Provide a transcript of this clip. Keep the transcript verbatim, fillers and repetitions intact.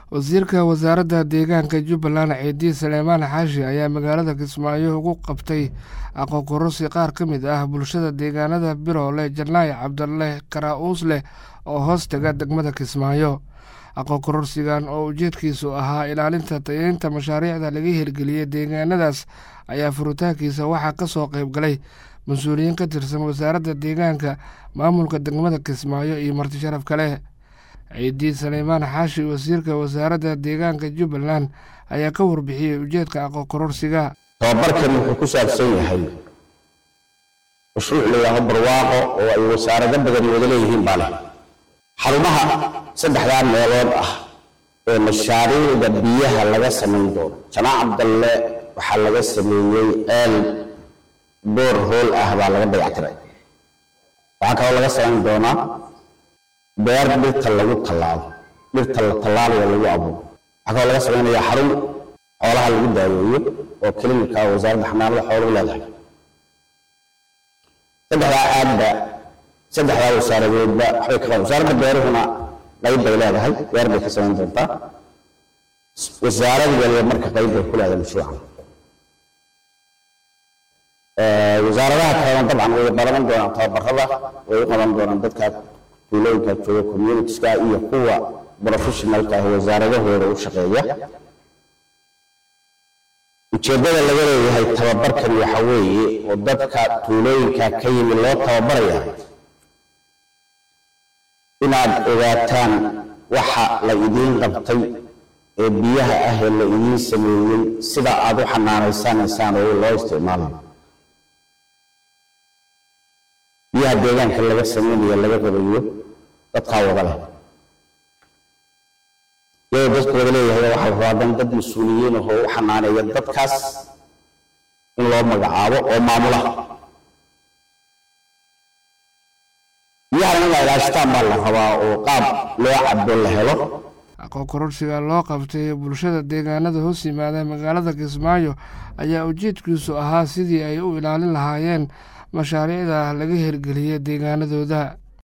wasiirka wasaaradda deegaanka Jubbaland Ciidi Suleymaan Xaashi ayaa magaalada Kismaayo ugu qabtay aqoon kororsi qaar ka mid ah bulshada deegaanada Biroole, Janaayo, Cabdalle, Karausle oo hoos taga degmada Kismaayo. aqoon kororsigan oo ujeedkiisu ahaa ilaalinta tayeynta mashaariicda laga hirgeliyay deegaanadaas ayaa furitaankiisa waxaa ka soo qayb galay mas'uuliyiin ka tirsan wasaaradda deegaanka, maamulka degmada Kismaayo iyo marti sharaf kale. Ciidi Suleymaan Xaashi, wasiirka wasaaradda deegaanka Jubbaland, ayaa ka warbixiyay ujeedka aqoon kororsiga. tababarkan wuxuu ku saabsan yahay mashruuc la yiraahdo barwaaqo oo ay wasaarado badan wada leeyihiin baa leh xarumaha saddexdaa meelood ah ee mashaariicda biyaha laga samayn doono. Janaayo Cabdalle waxaa laga sameeyey eel boor hool ah baa laga dayactiray. waxaa kaloo laga samayn doonaa beer dhirta lagu tallaalo dhirta la tallaalayo lagu abuuro. waxaa kaloo laga samaynayaa xarun xoolaha lagu daaweeyo oo klinika wasaaradda xanaanada xooluhu leedahay. saddexdaa aadba saddexdaa wasaaradoodba waxbay ka qaban. wasaaradda beeruhuna qayb bay leedahay, beer bay ka samayn doontaa. wasaarad waliba marka qayb bay ku leedahay mashruucan. wasaaradaha kalena dabcan way baran doonaan tababarada, way u qaban doonaan dadka tuulooyinka jooga communitieska iyo kuwa professionalka ah wasaaradahooda u shaqeeya. ujeedada laga leeyahay tababarkan waxa weeye oo dadka tuulooyinka ka yimi loo tababaraya inaad ogaataan waxa la idiin qabtay ee biyaha ah ee la idiin sameeyey, sida aad u xanaanaysanaysaan oo loo isticmaalayo. biyaha deegaanka laga sameynayo laga rabayo dadkaa wada leh iyadoo dadku wada leeyahay waxaa la rabaa dad mas-uuliyiin ah oo u xanaaneeya dadkaas in loo magacaabo oo maamula. biyaha in la ilaashtaan baa la rabaa oo qaab loo cabo la helo. aqoon kororsiga loo qabtay bulshada deegaanada hoos yimaada magaalada Kismaayo ayaa ujeedkiisu ahaa sidii ay u ilaalin lahaayeen mashaariicda laga hirgeliyay deegaanadooda.